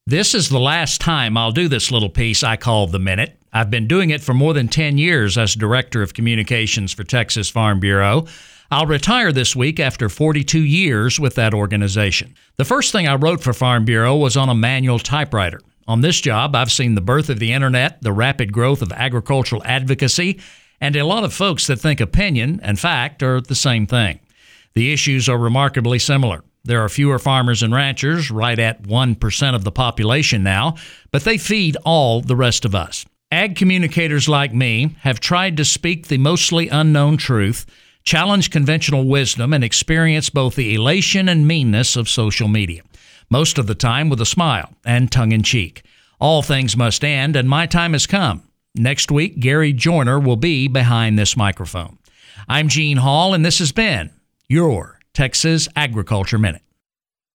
This is the last time I'll do this little piece I call The Minute. I've been doing it for more than 10 years as Director of Communications for Texas Farm Bureau. I'll retire this week after 42 years with that organization. The first thing I wrote for Farm Bureau was on a manual typewriter. On this job, I've seen the birth of the internet, the rapid growth of agricultural advocacy, and a lot of folks that think opinion and fact are the same thing. The issues are remarkably similar. There are fewer farmers and ranchers, right at 1% of the population now, but they feed all the rest of us. Ag communicators like me have tried to speak the mostly unknown truth, challenge conventional wisdom, and experience both the elation and meanness of social media. Most of the time with a smile and tongue-in-cheek. All things must end, and my time has come. Next week, Gary Joyner will be behind this microphone. I'm Gene Hall, and this has been your Texas Agriculture Minute.